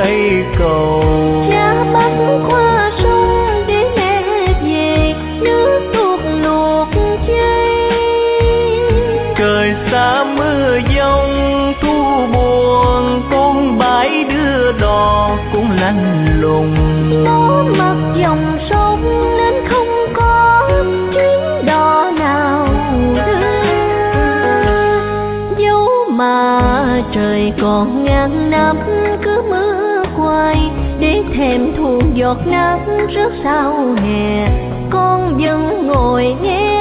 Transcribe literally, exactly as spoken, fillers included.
cây cầu. Cha bắt qua sông để mẹ về, nước tuột luộc chay. Trời xa mưa giông thu buồn, con bãi đưa đò cũng lạnh lùng. Gió mặt dòng sông nên không có chuyến đò nào đưa. Dẫu mà trời còn ngàn năm cứ mưa hoài, để thèm thuồng giọt nắng rớt sau hè, con vẫn ngồi nghe